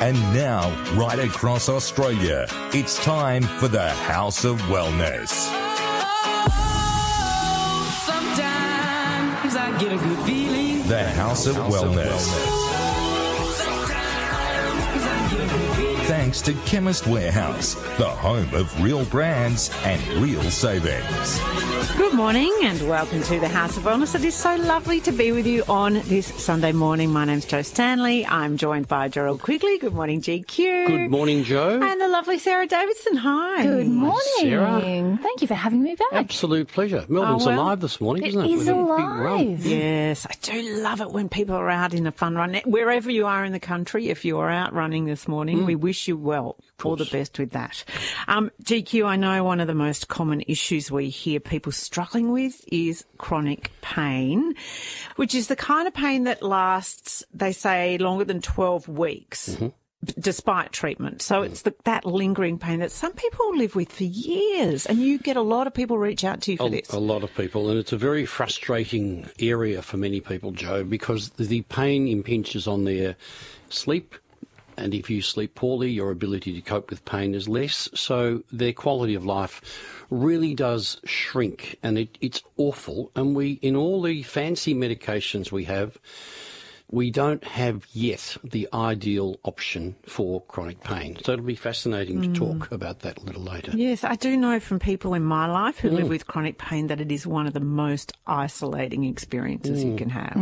And now, right across Australia, it's time for the House of Wellness. Sometimes I get a good feeling. The House of Wellness. Thanks to Chemist Warehouse, the home of real brands and real savings. Good morning and welcome to the House of Wellness. It is so lovely to be with you on this Sunday morning. My name's Jo Stanley. I'm joined by Gerald Quigley. Good morning, GQ. Good morning, Jo. And the lovely Sarah Davidson. Hi. Good morning. Sarah. Thank you for having me back. Absolute pleasure. Melbourne's alive this morning, isn't it? It is With a big run. alive. Yes, I do love it when people are out in a fun run. Wherever you are in the country, if you are out running this morning, we wish you well. All the best with that. GQ, I know one of the most common issues we hear people struggling with is chronic pain, which is the kind of pain that lasts, they say, longer than 12 weeks. Despite treatment. So it's that lingering pain that some people live with for years, and you get a lot of people reach out to you for this. A lot of people, and it's a very frustrating area for many people, Jo, because the pain impinges on their sleep, and if you sleep poorly, your ability to cope with pain is less, so their quality of life really does shrink, and it's awful. And in all the fancy medications we have, we don't have yet the ideal option for chronic pain. So it'll be fascinating to talk about that a little later. Yes, I do know from people in my life who live with chronic pain that it is one of the most isolating experiences you can have.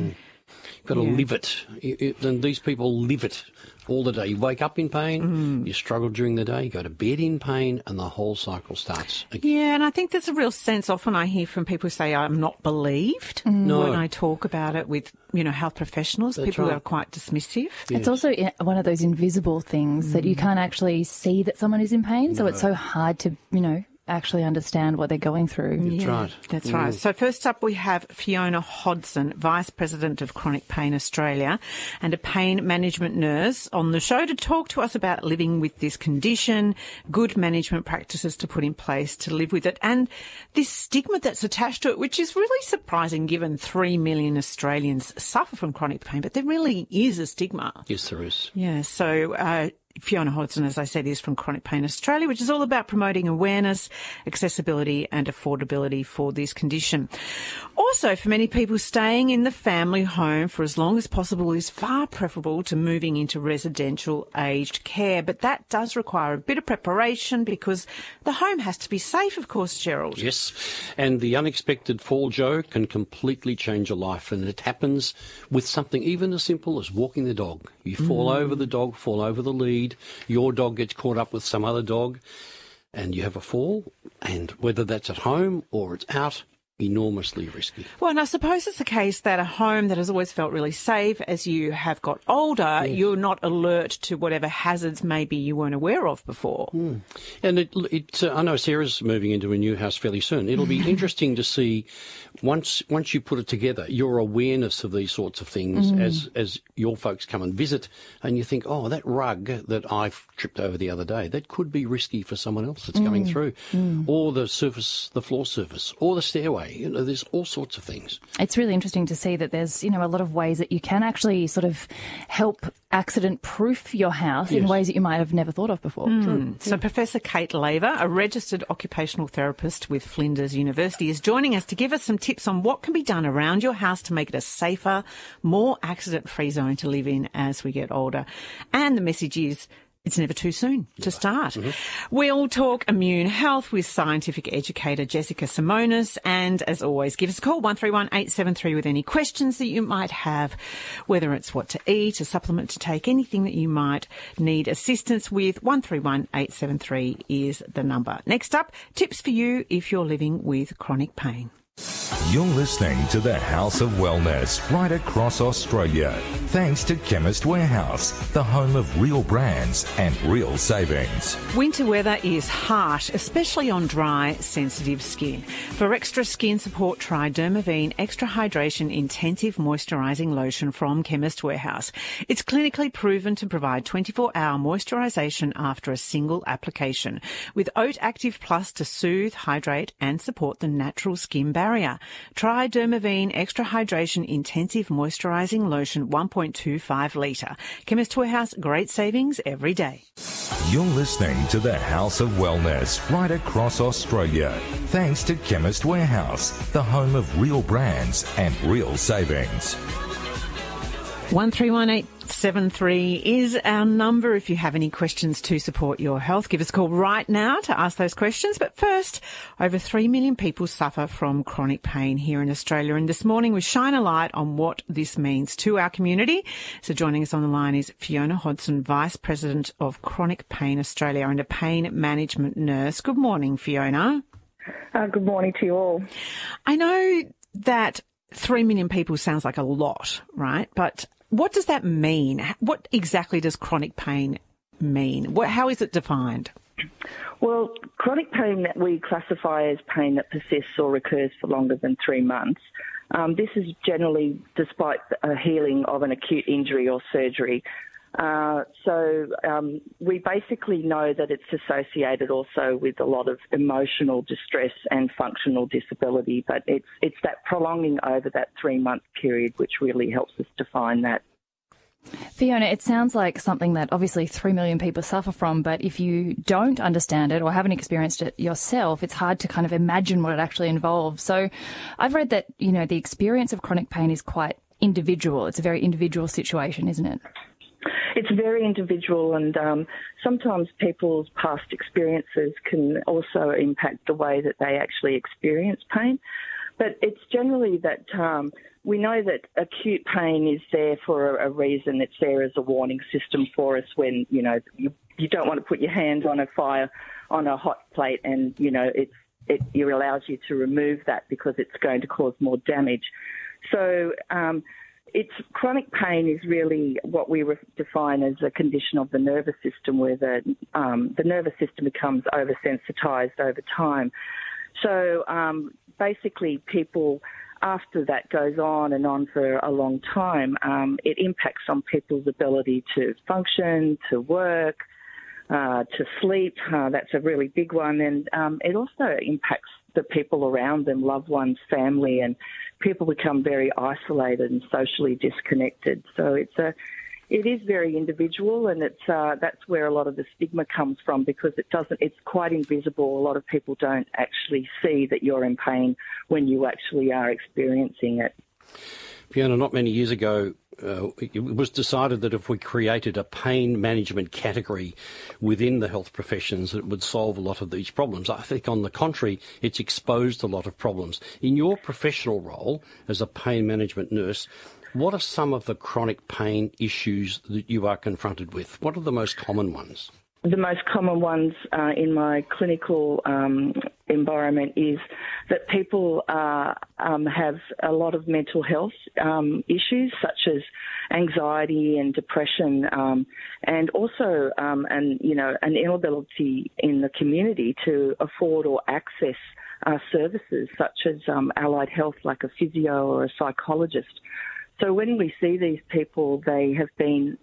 You've got to live it. And these people live it all the day. You wake up in pain, you struggle during the day, you go to bed in pain, and the whole cycle starts again. Yeah, and I think there's a real sense, often I hear from people say I'm not believed when I talk about it with, health professionals. That's people right. are quite dismissive. It's also one of those invisible things that you can't actually see that someone is in pain, so it's so hard to, actually understand what they're going through. That's right. That's right. So first up we have Fiona Hodson, Vice President of Chronic Pain Australia and a pain management nurse, on the show to talk to us about living with this condition, good management practices to put in place to live with it, and this stigma that's attached to it, which is really surprising given 3 million Australians suffer from chronic pain, but there really is a stigma. Yes, there is. Yeah, so Fiona Hodson, as I said, is from Chronic Pain Australia, which is all about promoting awareness, accessibility and affordability for this condition. Also, for many people, staying in the family home for as long as possible is far preferable to moving into residential aged care. But that does require a bit of preparation because the home has to be safe, of course, Gerald. Yes, and the unexpected fall, Jo, can completely change your life, and it happens with something even as simple as walking the dog. You fall over the dog, fall over the lead, your dog gets caught up with some other dog, and you have a fall, and whether that's at home or it's out, enormously risky. Well, and I suppose it's the case that a home that has always felt really safe, as you have got older, you're not alert to whatever hazards maybe you weren't aware of before. And I know Sarah's moving into a new house fairly soon. It'll be interesting to see, once you put it together, your awareness of these sorts of things as your folks come and visit, and you think, oh, that rug that I tripped over the other day, that could be risky for someone else that's coming through, or the floor surface, or the stairway. There's all sorts of things. It's really interesting to see that there's, a lot of ways that you can actually sort of help accident-proof your house in ways that you might have never thought of before. So Professor Kate Laver, a registered occupational therapist with Flinders University, is joining us to give us some tips on what can be done around your house to make it a safer, more accident-free zone to live in as we get older. And the message is, it's never too soon to start. We'll talk immune health with scientific educator Jessica Simonis. And as always, give us a call, 131 873 with any questions that you might have, whether it's what to eat, a supplement to take, anything that you might need assistance with. 131 873 is the number. Next up, tips for you if you're living with chronic pain. You're listening to the House of Wellness right across Australia. Thanks to Chemist Warehouse, the home of real brands and real savings. Winter weather is harsh, especially on dry, sensitive skin. For extra skin support, try Dermaveen Extra Hydration Intensive Moisturising Lotion from Chemist Warehouse. It's clinically proven to provide 24-hour moisturisation after a single application, with Oat Active Plus to soothe, hydrate and support the natural skin barrier. barrier. Try Dermaveen Extra Hydration Intensive Moisturising Lotion 1.25 litre. Chemist Warehouse, great savings every day. You're listening to the House of Wellness right across Australia. Thanks to Chemist Warehouse, the home of real brands and real savings. 131873 is our number if you have any questions to support your health. Give us a call right now to ask those questions. But first, over 3 million people suffer from chronic pain here in Australia. And this morning we shine a light on what this means to our community. So joining us on the line is Fiona Hodson, Vice President of Chronic Pain Australia and a pain management nurse. Good morning, Fiona. Good morning to you all. I know that 3 million people sounds like a lot, right? But what does that mean? What exactly does chronic pain mean? How is it defined? Well, chronic pain that we classify as pain that persists or recurs for longer than 3 months. This is generally despite a healing of an acute injury or surgery. We basically know that it's associated also with a lot of emotional distress and functional disability, but it's that prolonging over that 3-month period which really helps us define that. Fiona, it sounds like something that obviously 3 million people suffer from, but if you don't understand it or haven't experienced it yourself, it's hard to kind of imagine what it actually involves. So I've read that, the experience of chronic pain is quite individual. It's a very individual situation, isn't it? It's very individual, and sometimes people's past experiences can also impact the way that they actually experience pain. But it's generally that we know that acute pain is there for a reason. It's there as a warning system for us when, you don't want to put your hand on a fire, on a hot plate, and, it allows you to remove that because it's going to cause more damage. So chronic pain is really what we define as a condition of the nervous system where the nervous system becomes oversensitized over time. So basically people, after that goes on and on for a long time, it impacts on people's ability to function, to work, to sleep. That's a really big one. And it also impacts the people around them, loved ones, family, and people become very isolated and socially disconnected. So it is very individual, and that's where a lot of the stigma comes from because it's quite invisible. A lot of people don't actually see that you're in pain when you actually are experiencing it. Fiona, not many years ago, it was decided that if we created a pain management category within the health professions, it would solve a lot of these problems. I think, on the contrary, it's exposed a lot of problems. In your professional role as a pain management nurse, what are some of the chronic pain issues that you are confronted with? What are the most common ones? The most common ones in my clinical environment is that people have a lot of mental health issues such as anxiety and depression, and also an inability in the community to afford or access services such as allied health like a physio or a psychologist. So when we see these people, they have been,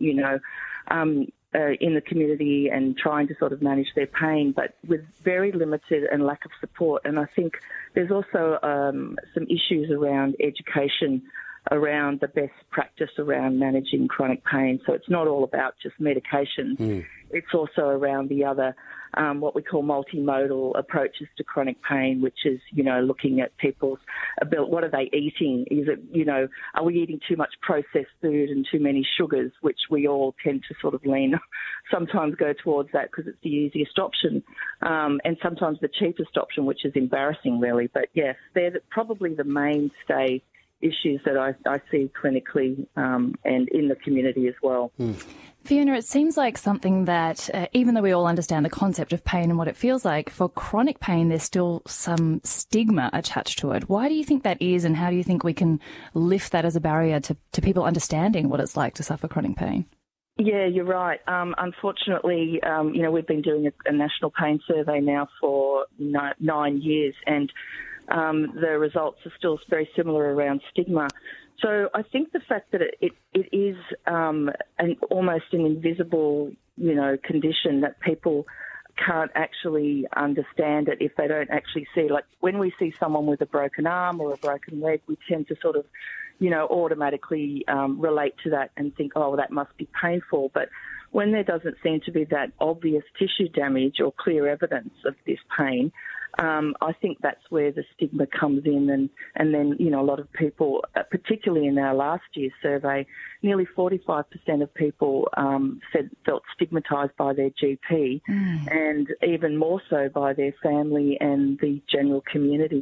in the community and trying to sort of manage their pain, but with very limited and lack of support. And I think there's also some issues around education, around the best practice around managing chronic pain. So it's not all about just medication. It's also around the other, what we call multimodal approaches to chronic pain, which is, looking at people's ability. What are they eating? Is it, are we eating too much processed food and too many sugars, which we all tend to sort of sometimes go towards that because it's the easiest option, and sometimes the cheapest option, which is embarrassing, really. But yes, they're probably the mainstay issues that I see clinically and in the community as well. Fiona, it seems like something that, even though we all understand the concept of pain and what it feels like, for chronic pain there's still some stigma attached to it. Why do you think that is, and how do you think we can lift that as a barrier to people understanding what it's like to suffer chronic pain? Yeah, you're right. Unfortunately, we've been doing a national pain survey now for 9 years, and the results are still very similar around stigma. So I think the fact that it is almost an invisible, condition that people can't actually understand it if they don't actually see. Like when we see someone with a broken arm or a broken leg, we tend to sort of, automatically relate to that and think, oh, that must be painful. But when there doesn't seem to be that obvious tissue damage or clear evidence of this pain, I think that's where the stigma comes in. And then, a lot of people, particularly in our last year's survey, nearly 45% of people felt stigmatised by their GP and even more so by their family and the general community.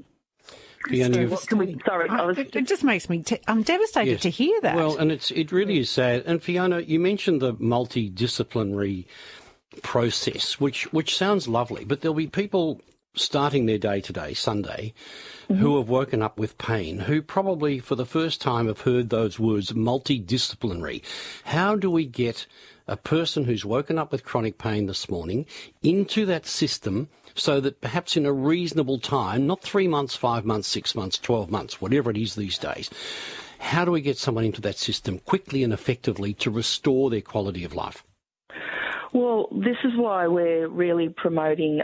It just makes me... I'm devastated to hear that. Well, and it really is sad. And Fiona, you mentioned the multidisciplinary process, which sounds lovely, but there'll be people starting their day today, Sunday, who have woken up with pain, who probably for the first time have heard those words, multidisciplinary. How do we get a person who's woken up with chronic pain this morning into that system so that perhaps in a reasonable time, not 3 months, 5 months, 6 months, 12 months, whatever it is these days, how do we get someone into that system quickly and effectively to restore their quality of life? Well, this is why we're really promoting,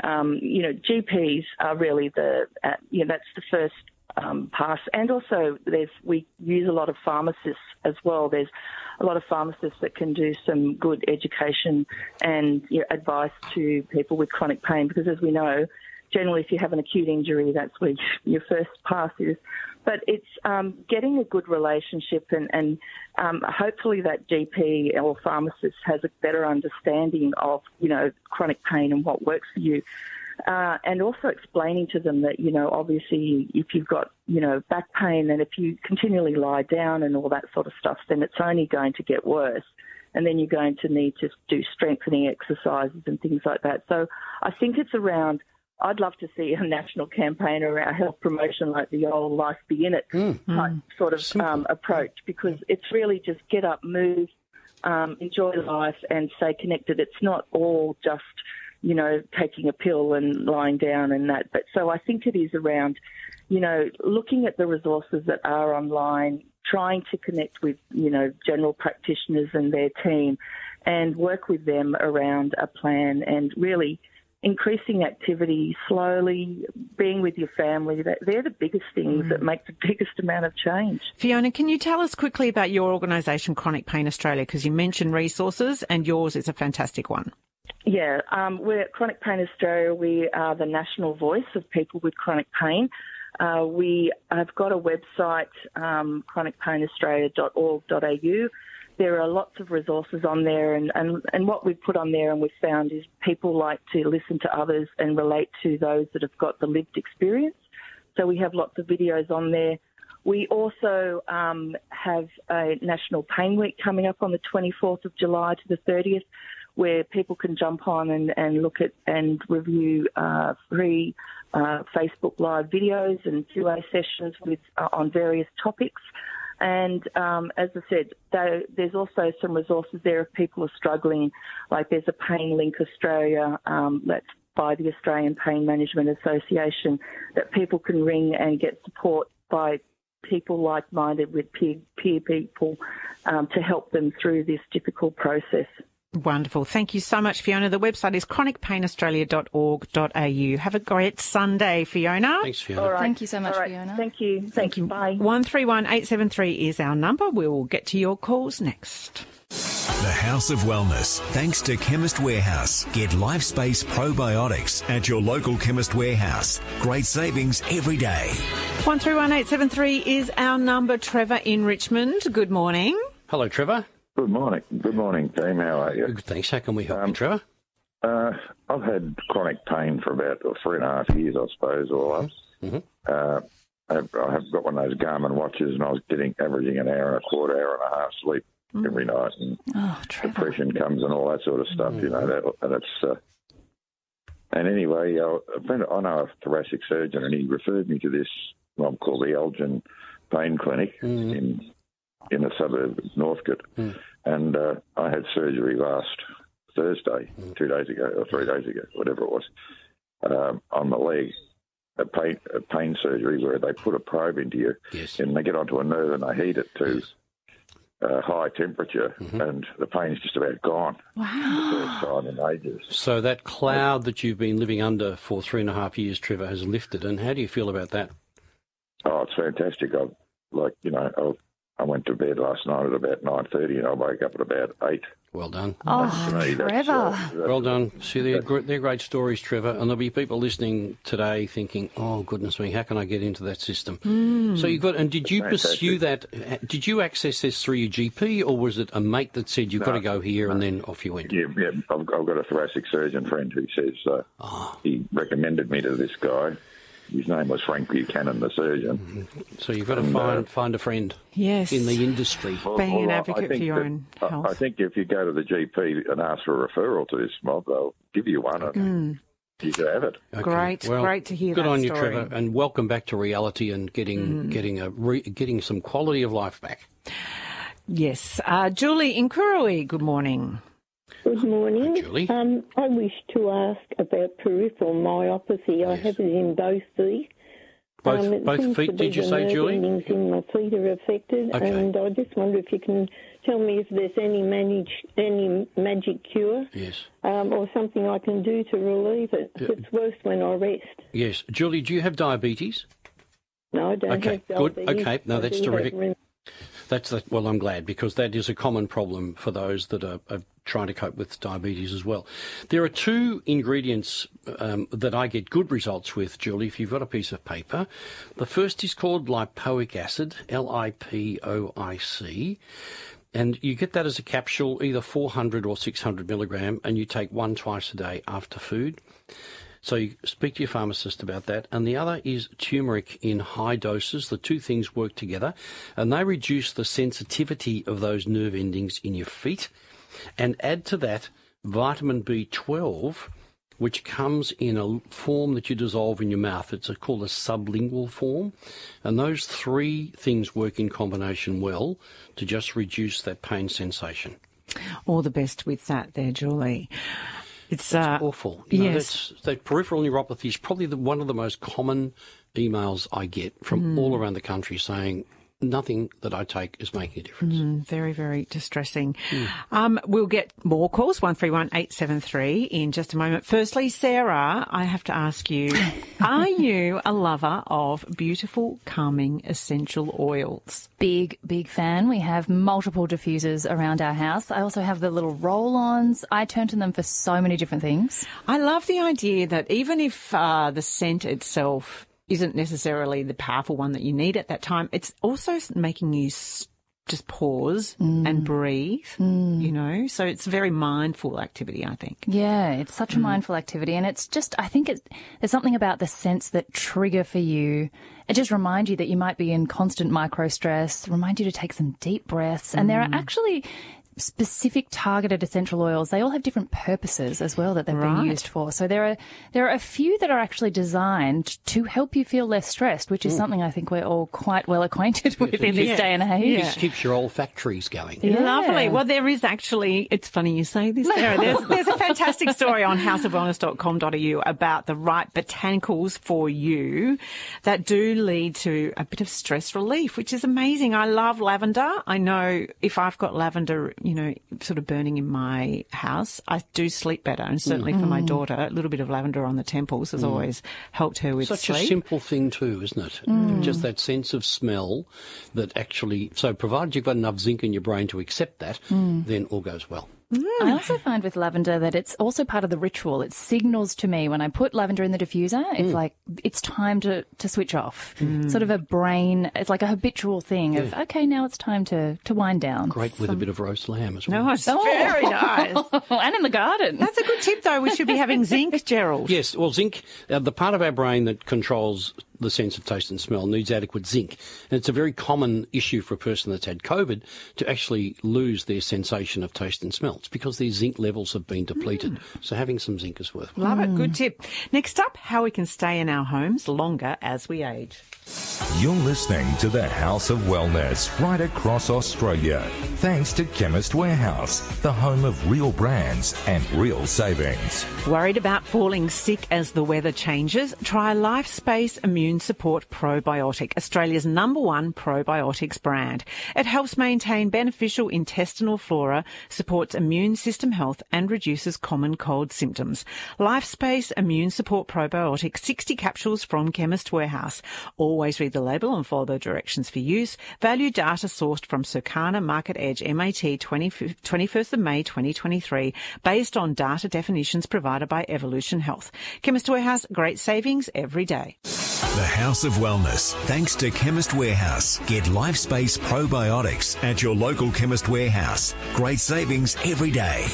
GPs are really that's the first pass. And also we use a lot of pharmacists as well. There's a lot of pharmacists that can do some good education and advice to people with chronic pain, because as we know, generally if you have an acute injury, that's where your first pass is. But it's getting a good relationship and hopefully that GP or pharmacist has a better understanding of, chronic pain and what works for you. And also explaining to them that, obviously if you've got, back pain and if you continually lie down and all that sort of stuff, then it's only going to get worse. And then you're going to need to do strengthening exercises and things like that. So I think it's around... I'd love to see a national campaign around health promotion like the old Life Be In It type sort of approach, because it's really just get up, move, enjoy life and stay connected. It's not all just, taking a pill and lying down and that. But so I think it is around, looking at the resources that are online, trying to connect with, general practitioners and their team and work with them around a plan and really increasing activity, slowly, being with your family, they're the biggest things that make the biggest amount of change. Fiona, can you tell us quickly about your organisation, Chronic Pain Australia, because you mentioned resources and yours is a fantastic one. Yeah, we're at Chronic Pain Australia. We are the national voice of people with chronic pain. We have got a website, chronicpainaustralia.org.au. There are lots of resources on there, and what we've put on there and we've found is people like to listen to others and relate to those that have got the lived experience. So we have lots of videos on there. We also have a National Pain Week coming up on the 24th of July to the 30th, where people can jump on and look at and review free Facebook Live videos and QA sessions on various topics. And as I said, there's also some resources there if people are struggling. Like there's a Pain Link Australia that's by the Australian Pain Management Association that people can ring and get support by people like-minded with peer people to help them through this difficult process. Wonderful. Thank you so much, Fiona. The website is chronicpainaustralia.org.au. Have a great Sunday, Fiona. Thanks, Fiona. All right. Thank you so much, All right. Fiona. Thank you. Thank you. Bye. 131873 is our number. We'll get to your calls next. The House of Wellness, thanks to Chemist Warehouse. Get LifeSpace probiotics at your local Chemist Warehouse. Great savings every day. 131873 is our number. Trevor in Richmond. Good morning. Hello, Trevor. Good morning. Good morning, team. How are you? Good, thanks. How can we help you, Trevor? I've had chronic pain for about 3.5 years, I suppose, all up. I have got one of those Garmin watches, and I was averaging an hour and a quarter, hour and a half sleep every night, and depression comes and all that sort of stuff. And anyway, I know a thoracic surgeon, and he referred me to this one called the Elgin Pain Clinic in the suburb of Northcote, and I had surgery last Thursday, 2 days ago, or 3 days ago, whatever it was, on the leg, a pain surgery where they put a probe into you, and they get onto a nerve and they heat it too. high temperature, and the pain's just about gone. Wow. The first time in ages. So that cloud that you've been living under for 3.5 years, Trevor, has lifted. And how do you feel about that? Oh, it's fantastic. I went to bed last night at about 9:30 and I woke up at about 8. Well done. Oh, Trevor. Well done. See, they're great stories, Trevor, and there'll be people listening today thinking, oh, goodness me, how can I get into that system? So you've got, and did you pursue that, did you access this through your GP, or was it a mate that said you've got to go here and then off you went? Yeah, I've got a thoracic surgeon friend who says he recommended me to this guy. His name was Frank Buchanan, the surgeon. So you've got to find a friend yes. in the industry. Being an advocate for your own health. I think if you go to the GP and ask for a referral to this mob, they'll give you one and you can have it. Okay. Great, well, great to hear that story. Good on you, story. Trevor, and welcome back to reality and getting some quality of life back. Yes. Julie in Kurui, good morning. Good morning. Hi, Julie. I wish to ask about peripheral myopathy. Yes. I have it in both feet. Both feet, did you say, Julie? The nerve endings in my feet are affected, Okay. and I just wonder if you can tell me if there's any magic cure, Yes. or something I can do to relieve it. It's worse when I rest. Yes. Julie, do you have diabetes? No, I don't Okay, have good. diabetes. Okay, no, I that's do have terrific. Well, I'm glad, because that is a common problem for those that are trying to cope with diabetes as well. There are 2 ingredients that I get good results with, Julie, if you've got a piece of paper. The first is called lipoic acid, LIPOIC, and you get that as a capsule, either 400 or 600 milligram, and you take 1 twice a day after food. So you speak to your pharmacist about that. And the other is turmeric in high doses. The 2 things work together, and they reduce the sensitivity of those nerve endings in your feet. And add to that vitamin B12, which comes in a form that you dissolve in your mouth. It's called a sublingual form. And those 3 things work in combination well to just reduce that pain sensation. All the best with that there, Julie. It's awful. Yes. That peripheral neuropathy is probably one of the most common emails I get from all around the country saying, nothing that I take is making a difference. Very, very distressing. We'll get more calls, 131873 in just a moment. Firstly, Sarah, I have to ask you, are you a lover of beautiful, calming essential oils? Big fan. We have multiple diffusers around our house. I also have the little roll-ons. I turn to them for so many different things. I love the idea that even if the scent itself isn't necessarily the powerful one that you need at that time, it's also making you just pause and breathe, so it's a very mindful activity, I think. Yeah, it's such a mindful activity, and it's just, I think there's something about the scents that trigger for you. It just reminds you that you might be in constant micro stress, remind you to take some deep breaths, and there are actually specific targeted essential oils. They all have different purposes as well that they've been used for. So there are a few that are actually designed to help you feel less stressed, which is something I think we're all quite well acquainted with in this day and age. It keeps your olfactories going. Yeah. Lovely. Well, there is actually, it's funny you say this, Sarah. There's a fantastic story on houseofwellness.com.au about the right botanicals for you that do lead to a bit of stress relief, which is amazing. I love lavender. I know if I've got lavender, sort of burning in my house, I do sleep better. And certainly for my daughter, a little bit of lavender on the temples has always helped her with sleep. sleep. Such a simple thing too, isn't it? Just that sense of smell that actually, so provided you've got enough zinc in your brain to accept that, then all goes well. I also find with lavender that it's also part of the ritual. It signals to me when I put lavender in the diffuser, it's like it's time to switch off. Sort of a brain, it's like a habitual thing of, okay, now it's time to wind down. Great with a bit of roast lamb as well. No, it's very nice. And in the garden. That's a good tip, though. We should be having zinc, Gerald. Yes, well, zinc, the part of our brain that controls the sense of taste and smell needs adequate zinc. And it's a very common issue for a person that's had COVID to actually lose their sensation of taste and smell. It's because their zinc levels have been depleted. So having some zinc is worthwhile. Love it. Good tip. Next up, how we can stay in our homes longer as we age. You're listening to the House of Wellness right across Australia. Thanks to Chemist Warehouse, the home of real brands and real savings. Worried about falling sick as the weather changes? Try LifeSpace Immune Support Probiotic, Australia's #1 probiotics brand. It helps maintain beneficial intestinal flora, supports immune system health and reduces common cold symptoms. LifeSpace Immune Support Probiotic, 60 capsules from Chemist Warehouse. Always read the label and follow the directions for use. Value data sourced from Circana Market Edge MAT 21st of May 2023, based on data definitions provided by Evolution Health. Chemist Warehouse, great savings every day. The House of Wellness, thanks to Chemist Warehouse. Get LifeSpace probiotics at your local Chemist Warehouse. Great savings every day.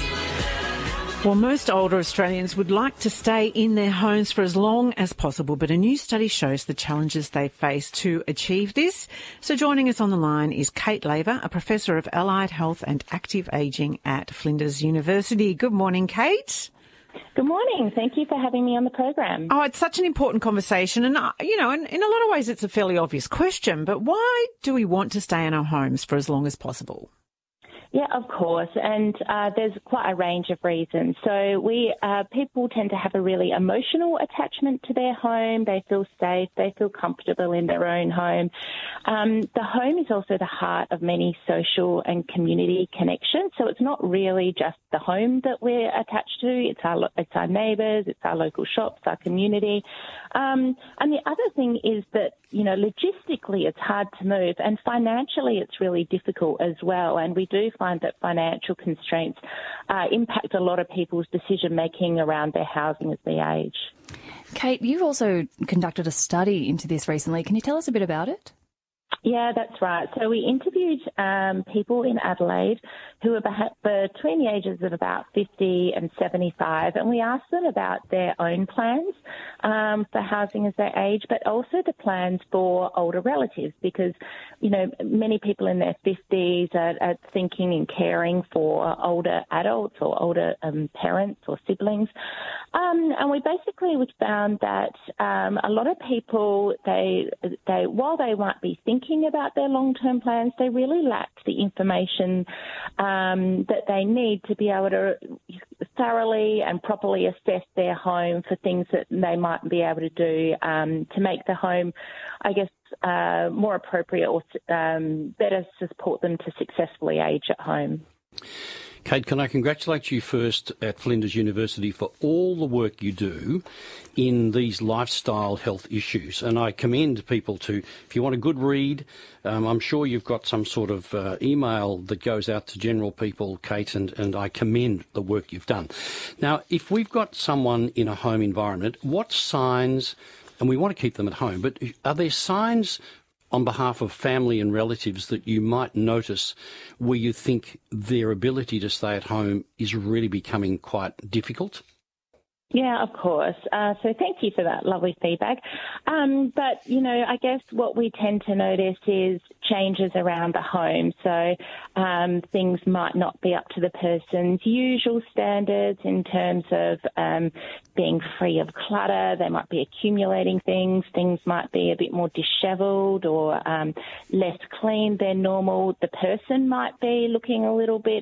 Well, most older Australians would like to stay in their homes for as long as possible, but a new study shows the challenges they face to achieve this. So joining us on the line is Kate Laver, a professor of allied health and active ageing at Flinders University. Good morning, Kate. Good morning. Thank you for having me on the program. Oh, it's such an important conversation. And, in a lot of ways it's a fairly obvious question, but why do we want to stay in our homes for as long as possible? Yeah, of course, and there's quite a range of reasons. So people tend to have a really emotional attachment to their home. They feel safe, they feel comfortable in their own home. The home is also the heart of many social and community connections. So it's not really just the home that we're attached to. It's our neighbours, it's our local shops, our community. And the other thing is that, logistically it's hard to move, and financially it's really difficult as well. And we do find that financial constraints impact a lot of people's decision-making around their housing as they age. Kate, you've also conducted a study into this recently. Can you tell us a bit about it? Yeah, that's right. So we interviewed people in Adelaide who were between the ages of about 50 and 75, and we asked them about their own plans for housing as they age, but also the plans for older relatives, because, many people in their 50s are thinking and caring for older adults or older parents or siblings. And we basically found that a lot of people, while they might be thinking about their long-term plans, they really lack the information that they need to be able to thoroughly and properly assess their home for things that they might be able to do to make the home, more appropriate or better support them to successfully age at home. Kate, can I congratulate you first at Flinders University for all the work you do in these lifestyle health issues. And I commend people to, if you want a good read, I'm sure you've got some sort of email that goes out to general people, Kate, and I commend the work you've done. Now, if we've got someone in a home environment, what signs, and we want to keep them at home, but are there signs on behalf of family and relatives that you might notice where you think their ability to stay at home is really becoming quite difficult? Yeah, of course. So thank you for that lovely feedback. But, I guess what we tend to notice is changes around the home. So things might not be up to the person's usual standards in terms of being free of clutter. They might be accumulating things. Things might be a bit more dishevelled or less clean than normal. The person might be looking a little bit,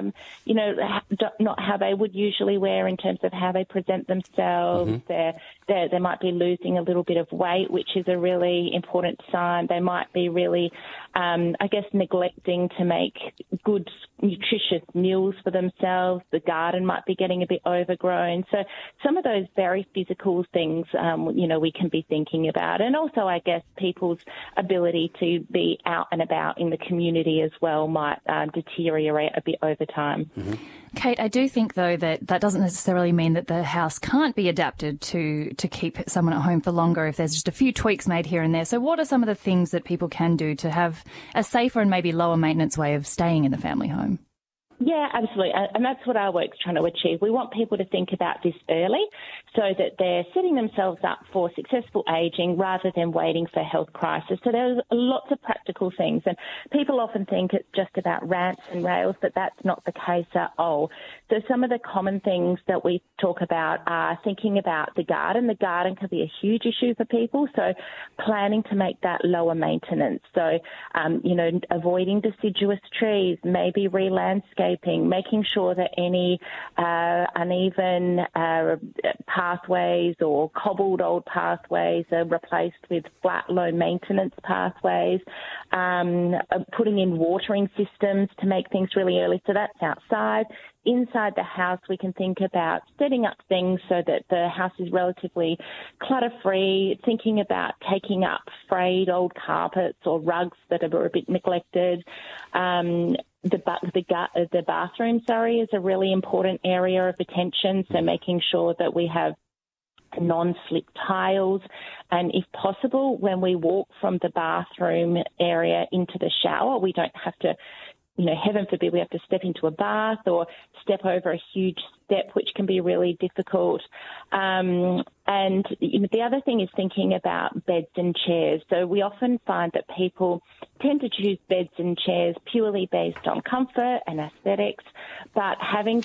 not how they would usually wear in terms of how they present themselves. Mm-hmm. They might be losing a little bit of weight, which is a really important sign. They might be really, neglecting to make good, nutritious meals for themselves. The garden might be getting a bit overgrown. So some of those very physical things, we can be thinking about. And also, I guess, people's ability to be out and about in the community as well might deteriorate a bit over time. Mm-hmm. Kate, I do think, though, that doesn't necessarily mean that the house can't be adapted to keep someone at home for longer if there's just a few tweaks made here and there. So what are some of the things that people can do to have a safer and maybe lower maintenance way of staying in the family home? Yeah, absolutely. And that's what our work's trying to achieve. We want people to think about this early so that they're setting themselves up for successful ageing rather than waiting for health crisis. So there's lots of practical things. And people often think it's just about rants and rails, but that's not the case at all. So some of the common things that we talk about are thinking about the garden. The garden can be a huge issue for people. So planning to make that lower maintenance. So, avoiding deciduous trees, maybe re-landscaping, making sure that any uneven pathways or cobbled old pathways are replaced with flat, low-maintenance pathways, putting in watering systems to make things really early. So that's outside. Inside the house, we can think about setting up things so that the house is relatively clutter-free, thinking about taking up frayed old carpets or rugs that are a bit neglected. The bathroom, is a really important area of attention, so making sure that we have non-slip tiles, and if possible, when we walk from the bathroom area into the shower, we don't have to, heaven forbid, we have to step into a bath or step over a huge step, which can be really difficult. And the other thing is thinking about beds and chairs. So we often find that people tend to choose beds and chairs purely based on comfort and aesthetics, but having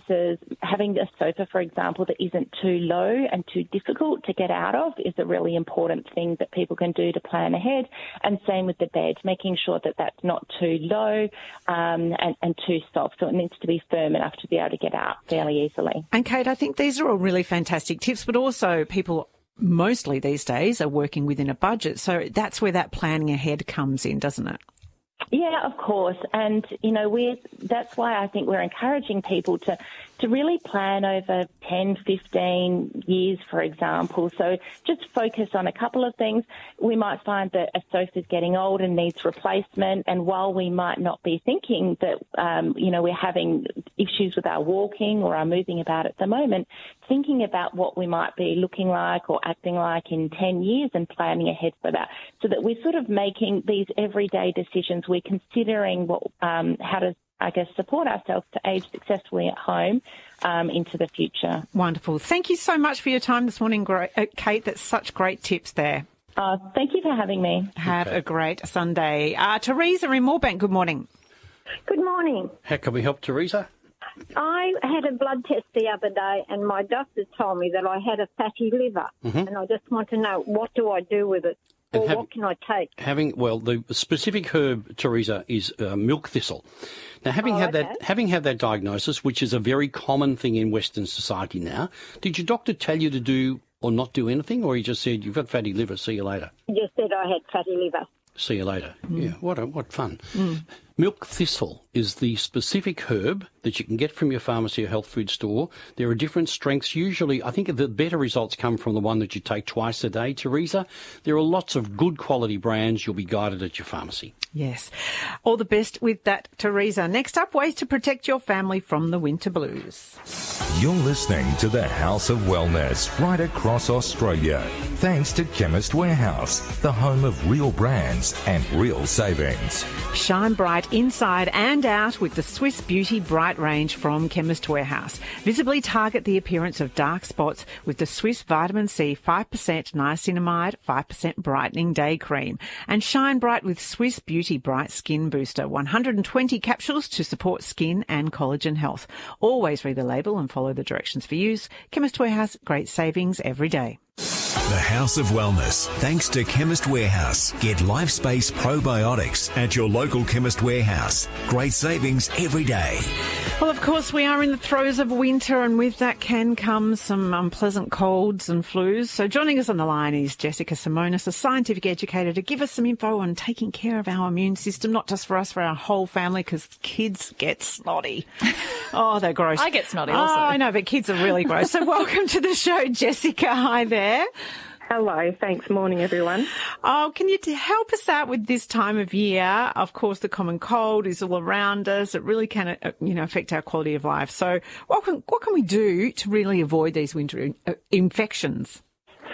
a sofa, for example, that isn't too low and too difficult to get out of is a really important thing that people can do to plan ahead. And same with the bed, making sure that that's not too low and too soft. So it needs to be firm enough to be able to get out fairly easily. And Kate, I think these are all really fantastic tips, but also people mostly these days are working within a budget. So that's where that planning ahead comes in, doesn't it? Yeah, of course. And, that's why I think we're encouraging people to really plan over 10, 15 years, for example. So just focus on a couple of things. We might find that a sofa is getting old and needs replacement. And while we might not be thinking that, we're having issues with our walking or our moving about at the moment, thinking about what we might be looking like or acting like in 10 years and planning ahead for that, so that we're sort of making these everyday decisions. We're considering how to, support ourselves to age successfully at home into the future. Wonderful. Thank you so much for your time this morning, Kate. That's such great tips there. Thank you for having me. Have a great Sunday. Teresa in Moorebank, good morning. Good morning. How can we help, Teresa? I had a blood test the other day and my doctor told me that I had a fatty liver, and I just want to know, what do I do with it? Or what can I take? The specific herb, Teresa, is milk thistle. Now, having had that diagnosis, which is a very common thing in Western society now, did your doctor tell you to do or not do anything, or he just said, you've got fatty liver, see you later? He just said I had fatty liver. See you later. Yeah, what fun. Milk thistle is the specific herb that you can get from your pharmacy or health food store. There are different strengths. Usually, I think the better results come from the one that you take twice a day, Teresa. There are lots of good quality brands. You'll be guided at your pharmacy. Yes. All the best with that, Teresa. Next up, ways to protect your family from the winter blues. You're listening to the House of Wellness right across Australia. Thanks to Chemist Warehouse, the home of real brands and real savings. Shine bright inside and out with the Swiss Beauty Bright range from Chemist Warehouse. Visibly target the appearance of dark spots with the Swiss Vitamin C 5% niacinamide 5% brightening day cream. And shine bright with Swiss Beauty Bright Skin Booster. 120 capsules to support skin and collagen health. Always read the label and follow the directions for use. Chemist Warehouse, great savings every day. The House of Wellness, thanks to Chemist Warehouse. Get LifeSpace probiotics at your local Chemist Warehouse. Great savings every day. Well, of course, we are in the throes of winter, and with that can come some unpleasant colds and flus. So joining us on the line is Jessica Simonis, a scientific educator, to give us some info on taking care of our immune system, not just for us, for our whole family, because kids get snotty. Oh, they're gross. I get snotty also. Oh, I know, but kids are really gross. So welcome to the show, Jessica. Hi there. Hello. Thanks. Morning, everyone. Oh, can you help us out with this time of year? Of course, the common cold is all around us. It really can, affect our quality of life. So what can we do to really avoid these winter infections?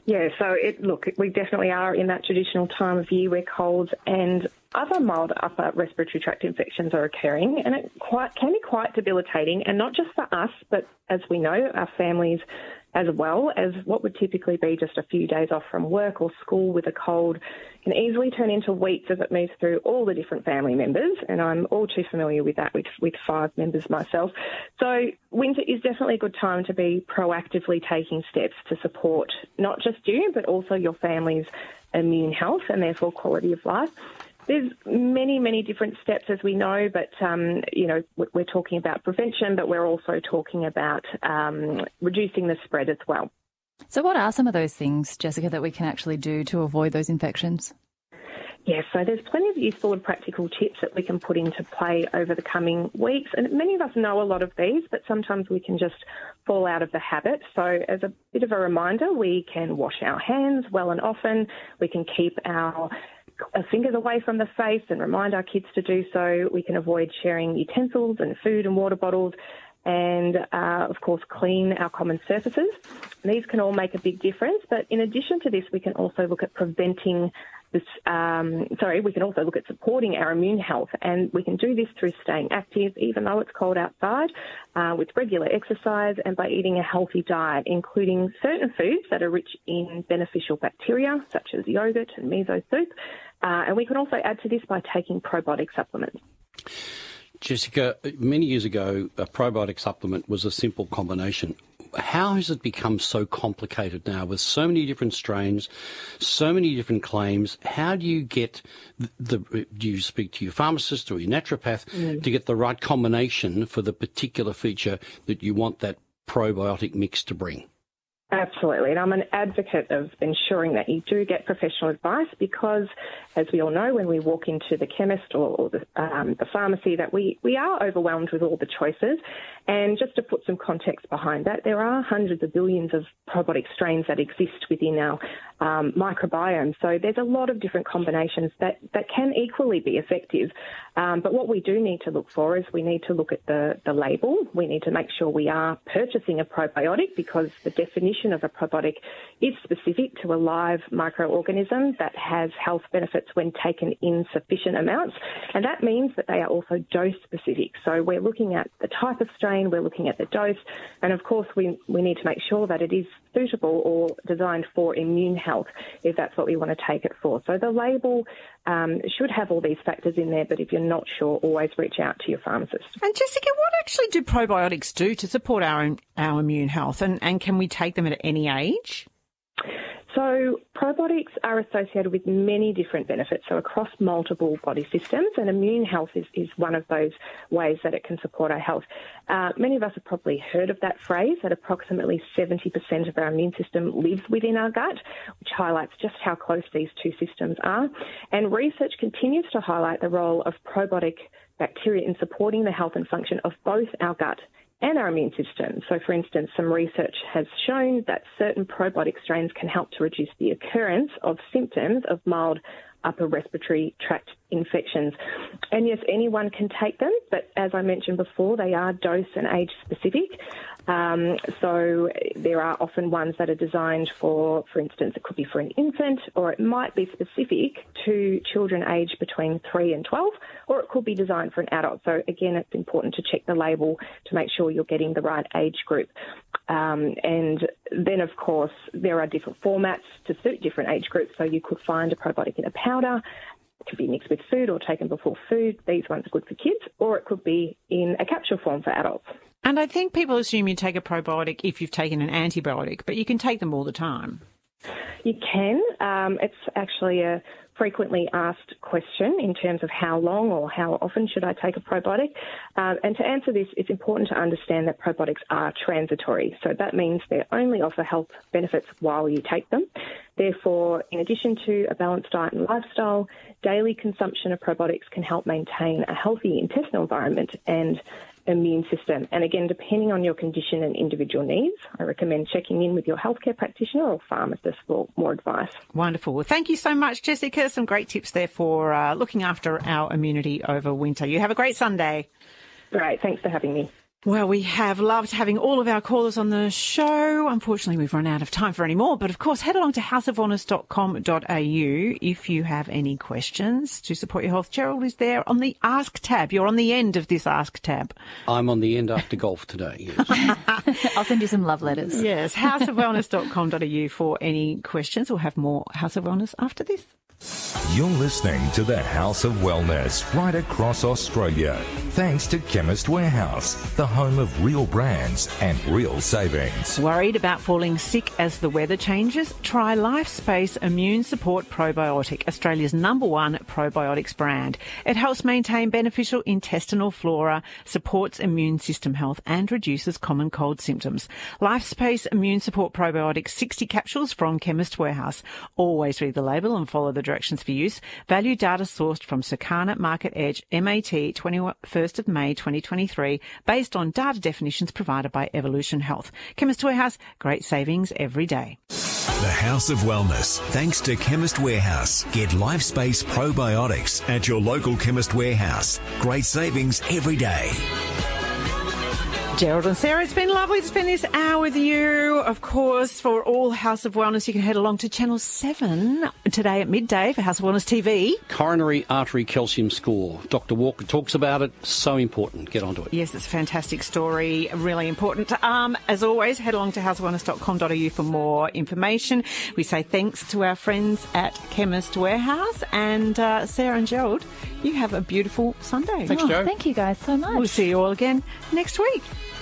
Yeah, so we definitely are in that traditional time of year where colds and other mild upper respiratory tract infections are occurring, and it can be quite debilitating, and not just for us, but as we know, our families as well, as what would typically be just a few days off from work or school with a cold can easily turn into weeks as it moves through all the different family members, and I'm all too familiar with that with 5 members myself. So winter is definitely a good time to be proactively taking steps to support not just you, but also your family's immune health and therefore quality of life. There's many, many different steps, as we know, but, we're talking about prevention, but we're also talking about reducing the spread as well. So what are some of those things, Jessica, that we can actually do to avoid those infections? Yes, so there's plenty of useful and practical tips that we can put into play over the coming weeks. And many of us know a lot of these, but sometimes we can just fall out of the habit. So as a bit of a reminder, we can wash our hands well and often. We can keep our fingers away from the face and remind our kids to do so. We can avoid sharing utensils and food and water bottles, and of course clean our common surfaces. And these can all make a big difference, but in addition to this, we can also look at preventing this, we can also look at supporting our immune health, and we can do this through staying active even though it's cold outside, with regular exercise and by eating a healthy diet, including certain foods that are rich in beneficial bacteria such as yogurt and miso soup, and we can also add to this by taking probiotic supplements. Jessica, many years ago, a probiotic supplement was a simple combination. How has it become so complicated now with so many different strains, so many different claims? How do you get do you speak to your pharmacist or your naturopath to get the right combination for the particular feature that you want that probiotic mix to bring? Absolutely, and I'm an advocate of ensuring that you do get professional advice because, as we all know, when we walk into the chemist or the pharmacy, that we are overwhelmed with all the choices. And just to put some context behind that, there are hundreds of billions of probiotic strains that exist within our microbiome. So there's a lot of different combinations that can equally be effective. But what we do need to look for is we need to look at the label. We need to make sure we are purchasing a probiotic because the definition of a probiotic is specific to a live microorganism that has health benefits when taken in sufficient amounts. And that means that they are also dose specific. So we're looking at the type of strain, we're looking at the dose, and of course we need to make sure that it is suitable or designed for immune health if that's what we want to take it for. So the label should have all these factors in there, but if you're not sure, always reach out to your pharmacist. And Jessica, what actually do probiotics do to support our immune health, and can we take them at any age? So probiotics are associated with many different benefits, so across multiple body systems, and immune health is one of those ways that it can support our health. Many of us have probably heard of that phrase, that approximately 70% of our immune system lives within our gut, which highlights just how close these two systems are. And research continues to highlight the role of probiotic bacteria in supporting the health and function of both our gut and our immune system. So, for instance, some research has shown that certain probiotic strains can help to reduce the occurrence of symptoms of mild upper respiratory tract infections. And yes, anyone can take them, but as I mentioned before, they are dose and age specific. So there are often ones that are designed for instance, it could be for an infant, or it might be specific to children aged between 3 and 12, or it could be designed for an adult. So again, it's important to check the label to make sure you're getting the right age group. And then, of course, there are different formats to suit different age groups. So you could find a probiotic in a powder. It could be mixed with food or taken before food. These ones are good for kids, or it could be in a capsule form for adults. And I think people assume you take a probiotic if you've taken an antibiotic, but you can take them all the time. You can. It's actually a frequently asked question in terms of how long or how often should I take a probiotic. And to answer this, it's important to understand that probiotics are transitory. So that means they only offer health benefits while you take them. Therefore, in addition to a balanced diet and lifestyle, daily consumption of probiotics can help maintain a healthy intestinal environment and immune system. And again, depending on your condition and individual needs, I recommend checking in with your healthcare practitioner or pharmacist for more advice. Wonderful. Well, thank you so much, Jessica. Some great tips there for looking after our immunity over winter. You have a great Sunday. Great. Thanks for having me. Well, we have loved having all of our callers on the show. Unfortunately, we've run out of time for any more. But, of course, head along to houseofwellness.com.au if you have any questions to support your health. Gerald is there on the Ask tab. You're on the end of this Ask tab. I'm on the end after golf today, yes. I'll send you some love letters. Yes, houseofwellness.com.au for any questions. We'll have more House of Wellness after this. You're listening to the House of Wellness right across Australia. Thanks to Chemist Warehouse, the home of real brands and real savings. Worried about falling sick as the weather changes? Try LifeSpace Immune Support Probiotic, Australia's #1 probiotics brand. It helps maintain beneficial intestinal flora, supports immune system health and reduces common cold symptoms. LifeSpace Immune Support Probiotic, 60 capsules from Chemist Warehouse. Always read the label and follow the directions for use. Value data sourced from Circana Market Edge MAT 21st of May 2023 based on data definitions provided by Evolution Health. Chemist Warehouse, great savings every day. The House of Wellness, thanks to Chemist Warehouse. Get LifeSpace probiotics at your local Chemist Warehouse. Great savings every day. Gerald and Sarah, it's been lovely to spend this hour with you. Of course, for all House of Wellness, you can head along to Channel 7 today at midday for House of Wellness TV. Coronary artery calcium score. Dr. Walker talks about it. So important. Get onto it. Yes, it's a fantastic story. Really important. As always, head along to houseofwellness.com.au for more information. We say thanks to our friends at Chemist Warehouse. And Sarah and Gerald, you have a beautiful Sunday. Thanks, Joe. Thank you guys so much. We'll see you all again next week.